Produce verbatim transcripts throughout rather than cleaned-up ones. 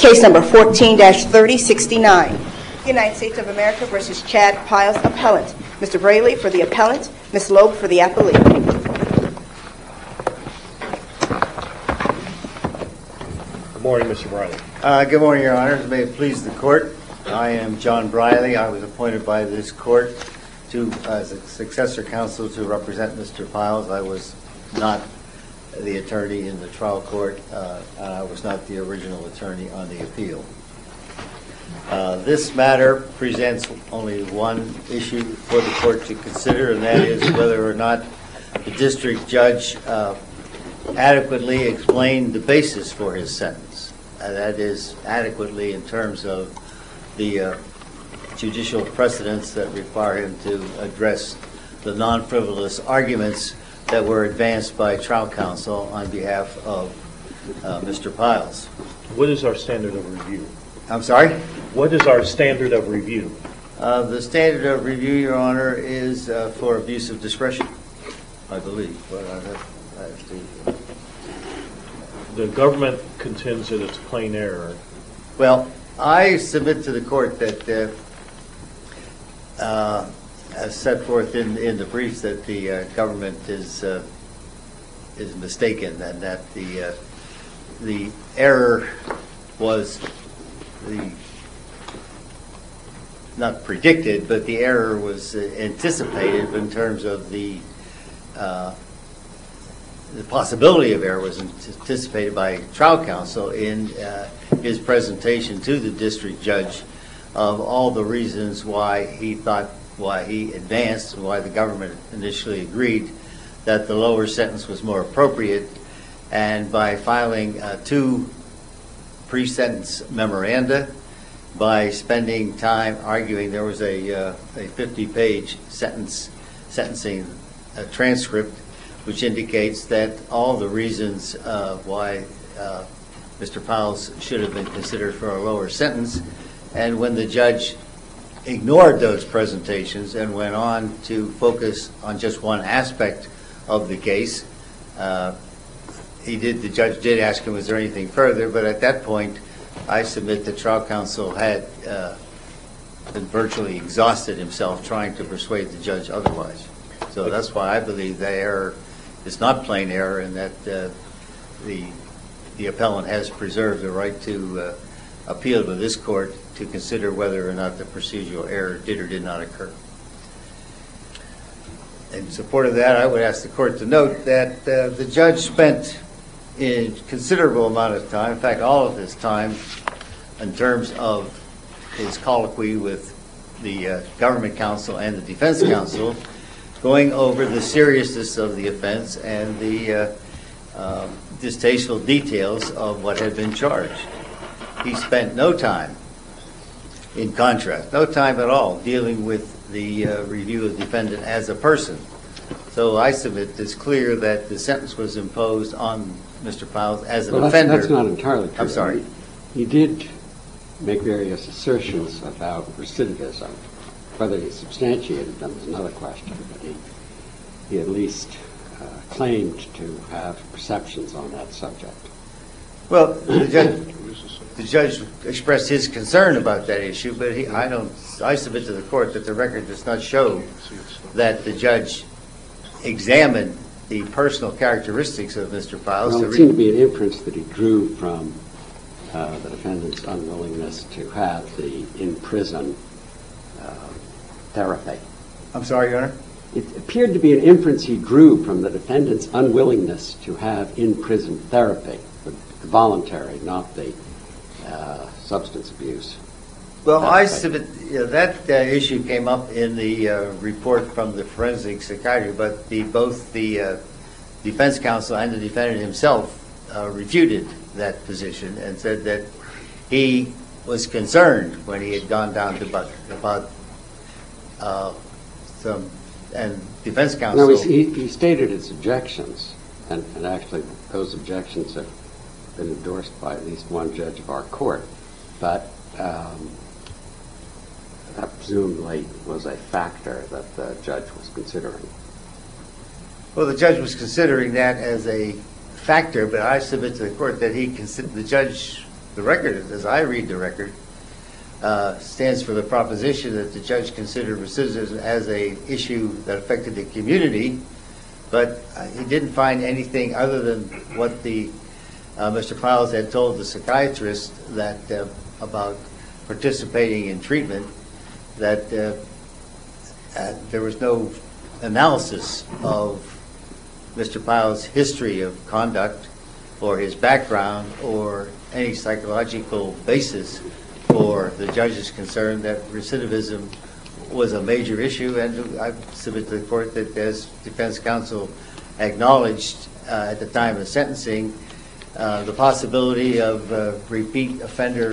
Case number fourteen dash thirty sixty-nine. United States of America versus Chad Piles, appellant. Mister Braley for the appellant, Miz Loeb for the appellee. Good morning, Mister Briley. Uh, good morning, Your Honors. May it please the Court. I am John Briley. I was appointed by this Court to as a successor counsel to represent Mister Piles. I was not the attorney in the trial court, uh, and I was not the original attorney on the appeal. Uh, this matter presents only one issue for the Court to consider, and that is whether or not the district judge uh, adequately explained the basis for his sentence. Uh, that is, adequately in terms of the uh, judicial precedents that require him to address the non-frivolous arguments that were advanced by trial counsel on behalf of uh, Mister Piles. What is our standard of review? I'm sorry? What is our standard of review? Uh, the standard of review, Your Honor, is uh, for abuse of discretion, I believe. But I have, I have to... The government contends that it's plain error. Well, I submit to the Court that, uh, uh, as set forth in, in the briefs, that the uh, government is uh, is mistaken, and that the uh, the error was the not predicted, but the error was uh, anticipated in terms of the uh, the possibility of error was anticipated by trial counsel in uh, his presentation to the district judge of all the reasons why he thought, why he advanced, and why the government initially agreed that the lower sentence was more appropriate, and by filing uh, two pre-sentence memoranda, by spending time arguing. There was a uh, a fifty-page sentence sentencing uh, transcript, which indicates that all the reasons uh, why uh, Mister Piles should have been considered for a lower sentence, and when the judge ignored those presentations and went on to focus on just one aspect of the case, uh, he did. The judge did ask him, "Was there anything further?" But at that point, I submit that trial counsel had uh, been virtually exhausted himself trying to persuade the judge otherwise. So that's why I believe the error is not plain error, and that uh, the the appellant has preserved the right to uh, appeal to this court to consider whether or not the procedural error did or did not occur. In support of that, I would ask the court to note that uh, the judge spent a considerable amount of time, in fact all of his time, in terms of his colloquy with the uh, government counsel and the defense counsel, going over the seriousness of the offense and the uh, uh, distasteful details of what had been charged. He spent no time, in contrast, no time at all dealing with the uh, review of the defendant as a person. So I submit it's clear that the sentence was imposed on Mister Piles as an well, that's, offender. That's not entirely true. I'm sorry. He, he did make various assertions about recidivism. Whether he substantiated them is another question, but he, he at least uh, claimed to have perceptions on that subject. Well, the judge, the judge expressed his concern about that issue, but he, I don't. I submit to the court that the record does not show that the judge examined the personal characteristics of Mister Piles. Well, it seemed to be an inference that he drew from uh, the defendant's unwillingness to have the in-prison uh, therapy. I'm sorry, Your Honor? It appeared to be an inference he drew from the defendant's unwillingness to have in-prison therapy, the, the voluntary, not the uh, substance abuse. Well, I submit you know, that uh, issue came up in the uh, report from the forensic psychiatrist, but the, both the uh, defense counsel and the defendant himself uh, refuted that position and said that he was concerned when he had gone down to about, about uh, some, and defense counsel. No, he, he stated his objections, and, and actually those objections have been endorsed by at least one judge of our court, but um, that presumably was a factor that the judge was considering. Well, the judge was considering that as a factor, but I submit to the court that he considered, the judge the record, as I read the record, uh, stands for the proposition that the judge considered recidivism as a issue that affected the community, but uh, he didn't find anything other than what the uh, Mister Piles had told the psychiatrist that uh, about participating in treatment, that uh, uh, there was no analysis of Mister Piles' history of conduct or his background or any psychological basis for the judge's concern that recidivism was a major issue. And I submit to the court that, as defense counsel acknowledged uh, at the time of sentencing, uh, the possibility of uh, repeat offender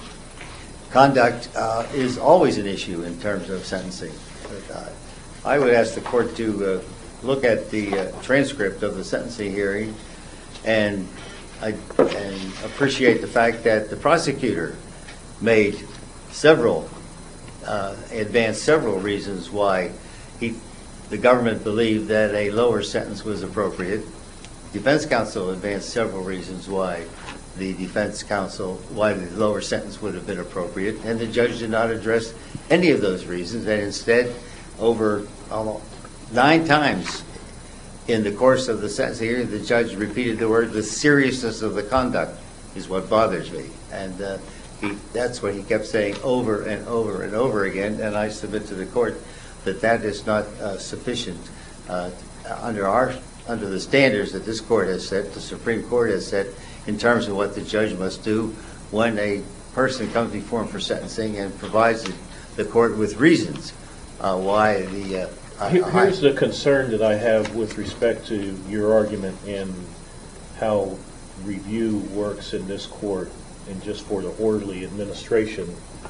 conduct uh, is always an issue in terms of sentencing. But, uh, I would ask the court to uh, look at the uh, transcript of the sentencing hearing and, I, and appreciate the fact that the prosecutor made several, uh, advanced several reasons why he, the government believed that a lower sentence was appropriate. Defense counsel advanced several reasons why the defense counsel, why the lower sentence would have been appropriate, and the judge did not address any of those reasons, and instead, over almost nine times in the course of the sentencing hearing, the judge repeated the word, the seriousness of the conduct is what bothers me. And uh, he, that's what he kept saying over and over and over again, and I submit to the court that that is not uh, sufficient uh, under our under the standards that this court has set, the Supreme Court has set, in terms of what the judge must do when a person comes before him for sentencing and provides the court with reasons uh, why the uh, Here- Here's the concern that I have with respect to your argument and how review works in this court and just for the orderly administration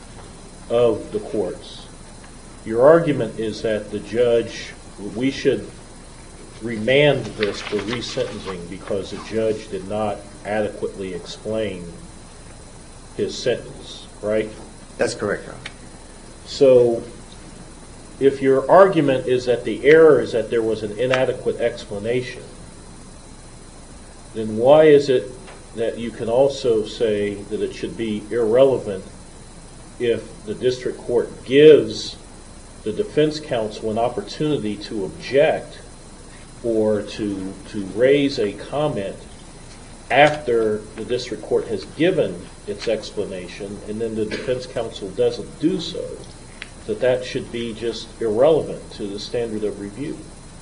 of the courts. Your argument is that the judge, we should remand this for resentencing because the judge did not adequately explain his sentence, right? That's correct, Your Honor. So if your argument is that the error is that there was an inadequate explanation, then why is it that you can also say that it should be irrelevant if the district court gives the defense counsel an opportunity to object or to to raise a comment after the district court has given its explanation and then the defense counsel doesn't do so? That that should be just irrelevant to the standard of review.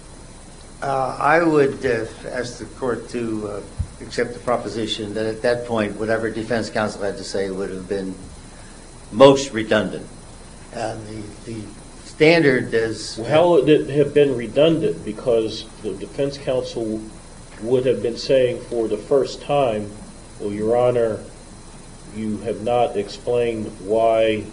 Uh, I would uh, ask the court to uh, accept the proposition that at that point, whatever defense counsel had to say would have been most redundant. And the, the standard is... Well, how would it have been redundant? Because the defense counsel would have been saying for the first time, well, Your Honor, you have not explained why,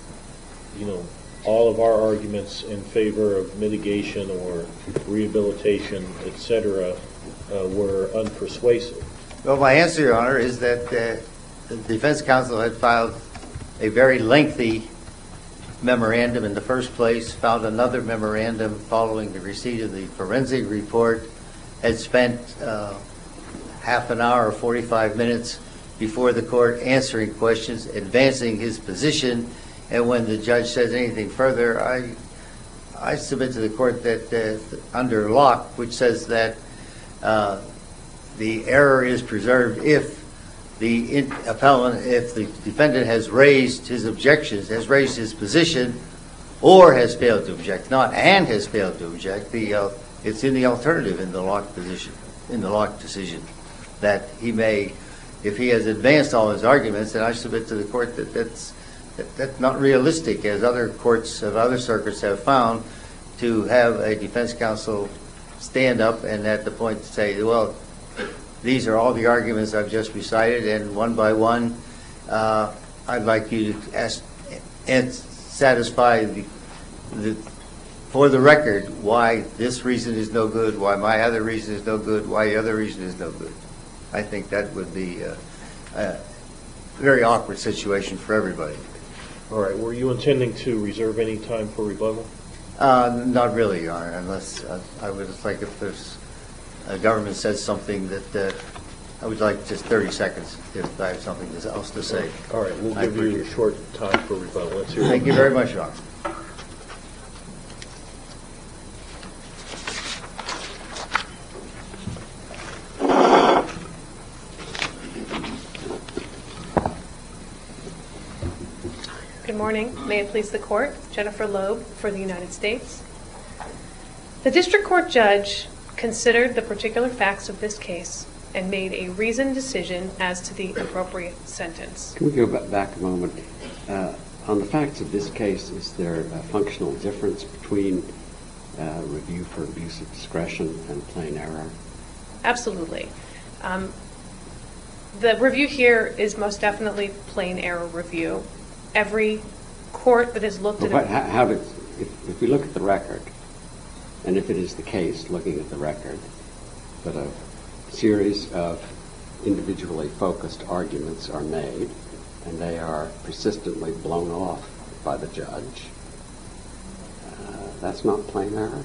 you know, all of our arguments in favor of mitigation or rehabilitation, et cetera, uh, were unpersuasive. Well, my answer, Your Honor, is that uh, the defense counsel had filed a very lengthy memorandum in the first place, filed another memorandum following the receipt of the forensic report, had spent uh, half an hour or forty-five minutes before the court answering questions, advancing his position, and when the judge says anything further, I I submit to the court that uh, under Locke, which says that uh, the error is preserved if the in- appellant, if the defendant has raised his objections, has raised his position, or has failed to object, not and has failed to object. The uh, it's in the alternative in the Locke position, in the Locke decision, that he may, if he has advanced all his arguments, and I submit to the court that that's that, that's not realistic, as other courts of other circuits have found, to have a defense counsel stand up and at the point to say, well, these are all the arguments I've just recited, and one by one, uh, I'd like you to ask and satisfy the, the, for the record, why this reason is no good, why my other reason is no good, why the other reason is no good. I think that would be uh, a very awkward situation for everybody. All right. Were you intending to reserve any time for rebuttal? Uh, not really, Your Honor, unless uh, I would just like if there's a government says something that uh, I would like just thirty seconds if I have something else to say. All right, we'll I give you a appreciate it. short time for rebuttal. Let's hear Thank from you very much, Your Honor. Good morning. May it please the Court. Jennifer Loeb for the United States. The district court judge considered the particular facts of this case and made a reasoned decision as to the appropriate sentence. Can we go ba- back a moment? Uh, on the facts of this case, is there a functional difference between uh, review for abuse of discretion and plain error? Absolutely. Um, the review here is most definitely plain error review. Every court that has looked But at what, it, how, how did, if, if we look at the record, and if it is the case, looking at the record, that a series of individually focused arguments are made, and they are persistently blown off by the judge, uh, that's not plain error?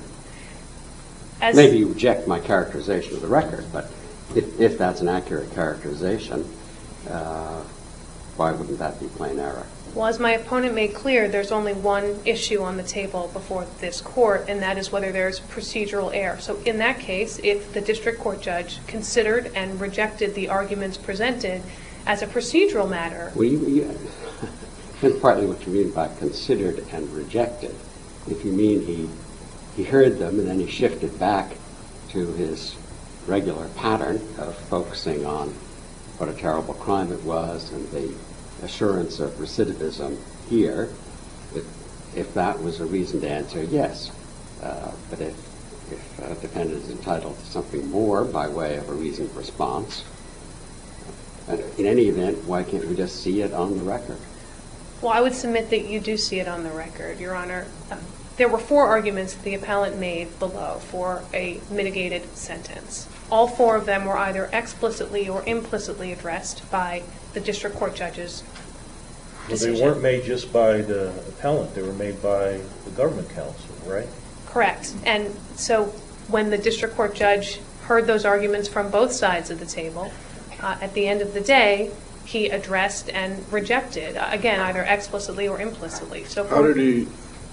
as Maybe you reject my characterization of the record, but if, if that's an accurate characterization, uh, why wouldn't that be plain error? Well, as my opponent made clear, there's only one issue on the table before this court, and that is whether there's procedural error. So in that case, if the district court judge considered and rejected the arguments presented as a procedural matter, Well, you, you, that's partly what you mean by considered and rejected. If you mean he, he heard them and then he shifted back to his regular pattern of focusing on what a terrible crime it was and the assurance of recidivism here, if, if that was a reasoned answer, yes. Uh, but if, if a defendant is entitled to something more by way of a reasoned response, uh, in any event, why can't we just see it on the record? well, I would submit that you do see it on the record, Your Honor. Um, There were four arguments that the appellant made below for a mitigated sentence. All four of them were either explicitly or implicitly addressed by the district court judge's Well, decision. they weren't made just by the appellant, they were made by the government counsel, right? Correct. And so when the district court judge heard those arguments from both sides of the table, uh, at the end of the day, he addressed and rejected, uh, again, either explicitly or implicitly. So How did he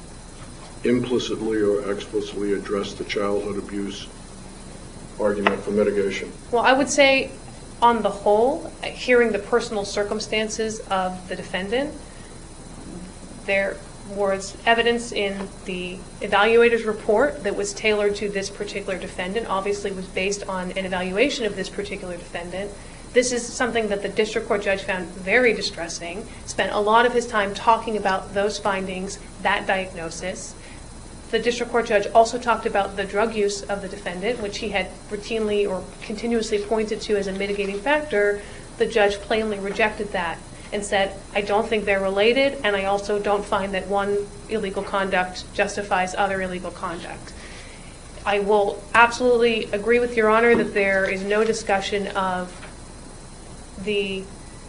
implicitly or explicitly address the childhood abuse argument for mitigation? Well, I would say, on the whole, hearing the personal circumstances of the defendant, there was evidence in the evaluator's report that was tailored to this particular defendant, obviously was based on an evaluation of this particular defendant. This is something that the district court judge found very distressing, spent a lot of his time talking about those findings, that diagnosis. The district court judge also talked about the drug use of the defendant, which he had routinely or continuously pointed to as a mitigating factor. The judge plainly rejected that and said, I don't think they're related, and I also don't find that one illegal conduct justifies other illegal conduct. I will absolutely agree with Your Honor that there is no discussion of the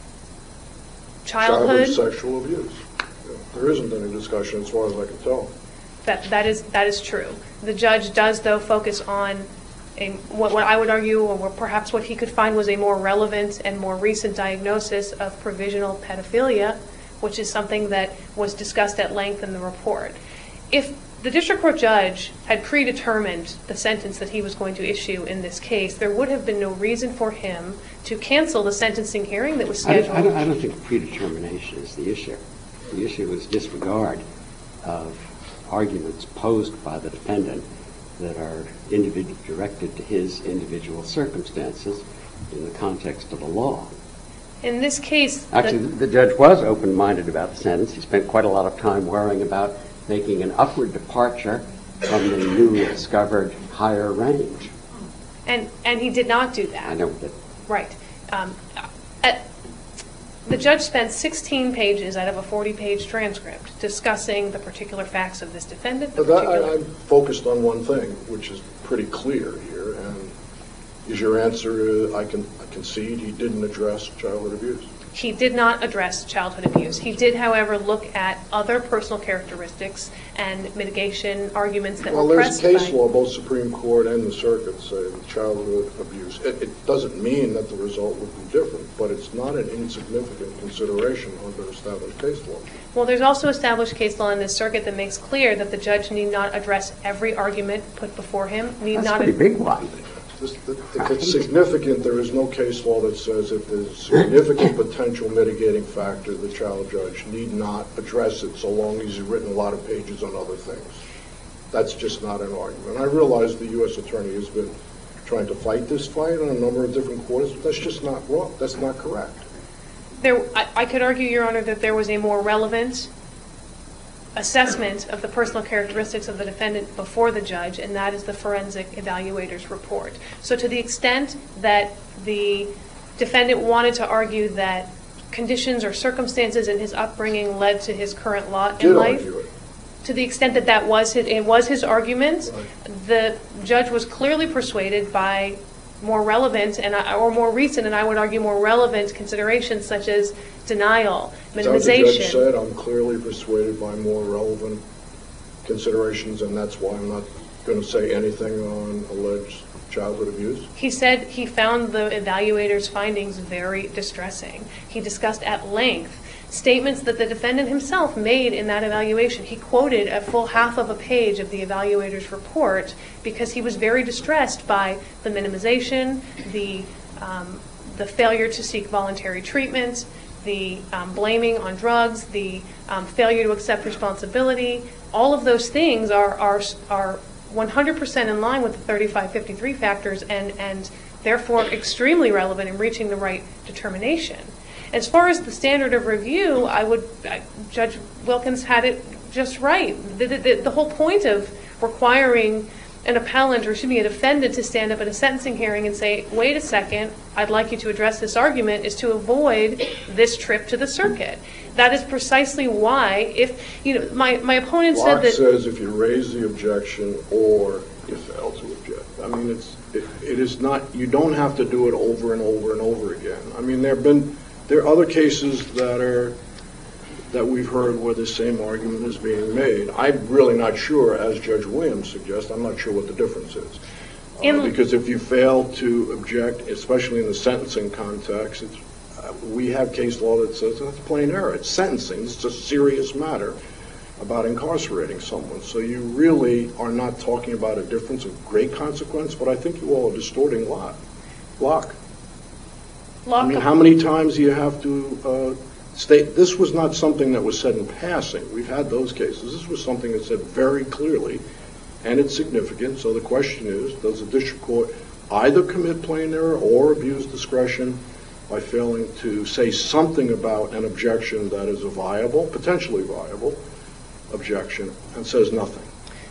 childhood. Childhood sexual abuse. Yeah, there isn't any discussion as far as I can tell. That that is that is true. The judge does, though, focus on a, what, what I would argue, or what perhaps what he could find was a more relevant and more recent diagnosis of provisional pedophilia, which is something that was discussed at length in the report. If the district court judge had predetermined the sentence that he was going to issue in this case, there would have been no reason for him to cancel the sentencing hearing that was I don't, scheduled. I don't, I don't think predetermination is the issue. The issue is disregard of arguments posed by the defendant that are individual, directed to his individual circumstances in the context of the law. In this case, Actually, the, the judge was open-minded about the sentence. He spent quite a lot of time worrying about making an upward departure from the newly discovered higher range. and and he did not do that. I know that. Right. Um, at, the judge spent sixteen pages out of a forty-page transcript discussing the particular facts of this defendant. The But that, particular, I, I'm focused on one thing, which is pretty clear here, and is your answer, uh, I can I concede he didn't address childhood abuse? He did not address childhood abuse. He did, however, look at other personal characteristics and mitigation arguments that Well, were there's pressed a case by- law, both Supreme Court and the circuit say that childhood abuse, it, it doesn't mean that the result would be different, but it's not an insignificant consideration under established case law. Well, there's also established case law in this circuit that makes clear that the judge need not address every argument put before him, need That's a not... pretty big one. This- If it's significant, there is no case law that says if there's significant potential mitigating factor, the child judge need not address it so long as he's written a lot of pages on other things. That's just not an argument. I realize the U S attorney has been trying to fight this fight on a number of different quarters, but that's just not wrong. That's not correct. There, I, I could argue, Your Honor, that there was a more relevant assessment of the personal characteristics of the defendant before the judge, and that is the forensic evaluator's report. So to the extent that the defendant wanted to argue that conditions or circumstances in his upbringing led to his current lot in Did life, argue it. to the extent that that was his, it was his argument, Right. the judge was clearly persuaded by more relevant and I- or more recent, and I would argue more relevant considerations such as denial, Is that what the judge minimization. said? I'm clearly persuaded by more relevant considerations, and that's why I'm not going to say anything on alleged childhood abuse. He said he found the evaluator's findings very distressing. He discussed at length statements that the defendant himself made in that evaluation. He quoted a full half of a page of the evaluator's report because he was very distressed by the minimization, the, um, the failure to seek voluntary treatment, the um, blaming on drugs, the um, failure to accept responsibility. All of those things are, are, are one hundred percent in line with the thirty-five fifty-three factors and, and therefore extremely relevant in reaching the right determination. As far as the standard of review, I would, I, Judge Wilkins had it just right. The, the, the whole point of requiring an appellant, or excuse me, a defendant to stand up at a sentencing hearing and say, wait a second, I'd like you to address this argument, is to avoid this trip to the circuit. That is precisely why, if, you know, my, my opponent said Locke that... says if you raise the objection or you fail to object. I mean, it's, it, it is not, you don't have to do it over and over and over again. I mean, there have been, there are other cases that are, that we've heard where the same argument is being made. I'm really not sure, as Judge Williams suggests, I'm not sure what the difference is. Uh, In- because if you fail to object, especially in the sentencing context, it's, uh, we have case law that says that's plain error. It's sentencing. It's a serious matter about incarcerating someone. So you really are not talking about a difference of great consequence, but I think you all are distorting Locke. Locke. Locke, I mean, how many times do you have to uh, state, this was not something that was said in passing. We've had those cases. This was something that said very clearly, and it's significant. So the question is, does the district court either commit plain error or abuse discretion by failing to say something about an objection that is a viable, potentially viable objection, and says nothing?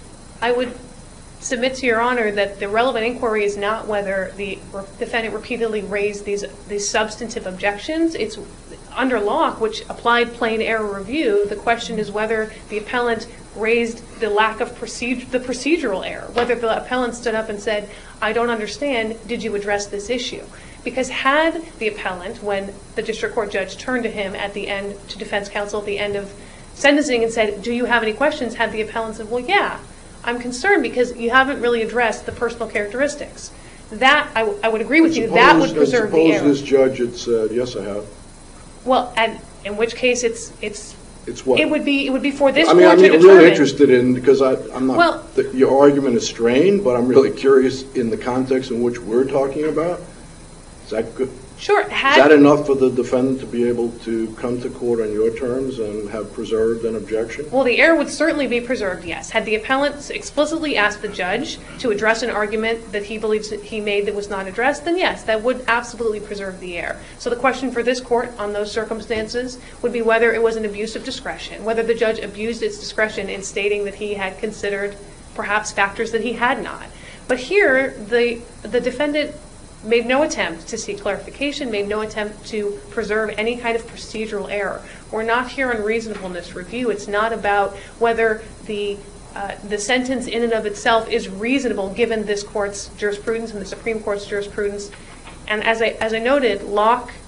I would submit to Your Honor that the relevant inquiry is not whether the re- defendant repeatedly raised these these substantive objections. It's under Locke, which applied plain error review. The question is whether the appellant raised the lack of procedure, the procedural error, whether the appellant stood up and said, I don't understand, did you address this issue? Because had the appellant, when the district court judge turned to him at the end, to defense counsel at the end of sentencing and said, do you have any questions, had the appellant said, well, yeah, I'm concerned because you haven't really addressed the personal characteristics. That, I, w- I would agree with you, that would Suppose- preserve the Suppose error. this judge had said, yes, I have. Well, and in which case it's, it's, It's what? it would be, it would be for this I court mean, to I'm determine. really interested in, because I, I'm Well- not, the- your argument is strained, but I'm really curious in the context in which we're talking about. Is that good? Sure, Is that had, enough for the defendant to be able to come to court on your terms and have preserved an objection? well, the error would certainly be preserved, yes. Had the appellant explicitly asked the judge to address an argument that he believes that he made that was not addressed, then yes, that would absolutely preserve the error. So the question for this court on those circumstances would be whether it was an abuse of discretion, whether the judge abused its discretion in stating that he had considered perhaps factors that he had not. But here, the the defendant made no attempt to seek clarification, made no attempt to preserve any kind of procedural error. We're not here on reasonableness review. It's not about whether the uh, the sentence in and of itself is reasonable given this court's jurisprudence and the Supreme Court's jurisprudence. And as I as I noted, Locke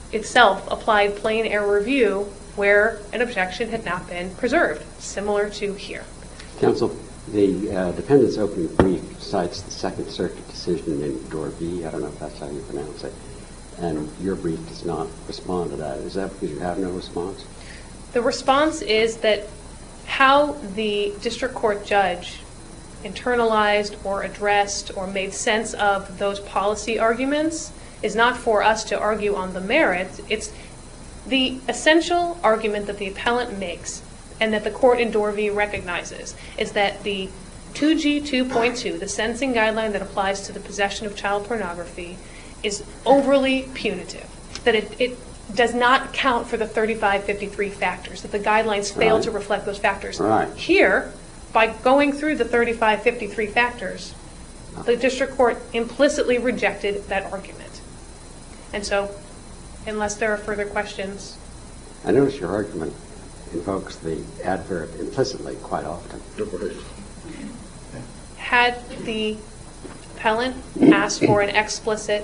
itself applied plain error review where an objection had not been preserved, similar to here. Counsel, the uh, defendant's opening brief cites the Second Circuit decision in Dorvey, I don't know if that's how you pronounce it, and your brief does not respond to that. Is that because you have no response? The response is that how the district court judge internalized or addressed or made sense of those policy arguments is not for us to argue on the merits. It's the essential argument that the appellant makes and that the court in Dorvey recognizes is that the two G two point two, the sentencing guideline that applies to the possession of child pornography, is overly punitive, that it, it does not count for the thirty-five fifty-three factors, that the guidelines fail Right. to reflect those factors. Right. Here, by going through the thirty-five fifty-three factors, the district court implicitly rejected that argument. And so, unless there are further questions. I notice your argument invokes the adverb implicitly quite often. Had the appellant asked for an explicit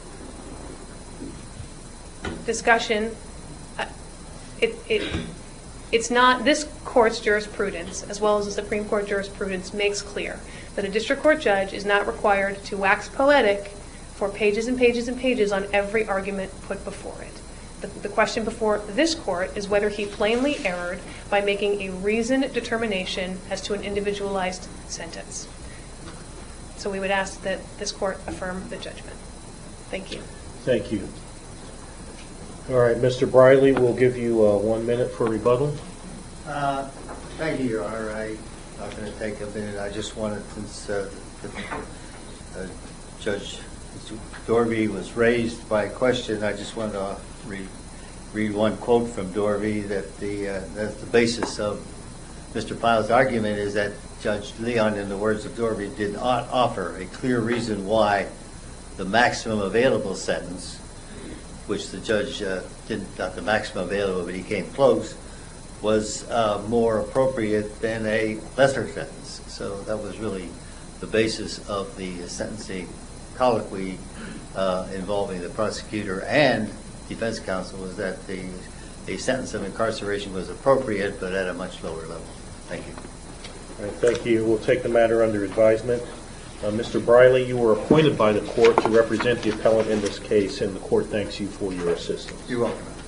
discussion, uh, it, it, it's not, this court's jurisprudence, as well as the Supreme Court jurisprudence, makes clear that a district court judge is not required to wax poetic for pages and pages and pages on every argument put before it. The, the question before this court is whether he plainly erred by making a reasoned determination as to an individualized sentence. So we would ask that this court affirm the judgment. Thank you. Thank you. All right, Mister Briley, we'll give you uh, one minute for rebuttal. Uh, Thank you, Your Honor. I'm not going to take a minute. I just wanted, since uh, the, uh, Judge Dorvey was raised by a question, I just wanted to read, read one quote from Dorvey that the, uh, that the basis of Mister Pyle's argument is that Judge Leon, in the words of Dorvey, did not offer a clear reason why the maximum available sentence, which the judge uh, didn't, not the maximum available, but he came close, was uh, more appropriate than a lesser sentence. So that was really the basis of the sentencing colloquy uh, involving the prosecutor and defense counsel, was that the, the sentence of incarceration was appropriate, but at a much lower level. Thank you. All right, thank you. We'll take the matter under advisement. Uh, Mister Briley, you were appointed by the court to represent the appellant in this case, and the court thanks you for your assistance. You're welcome.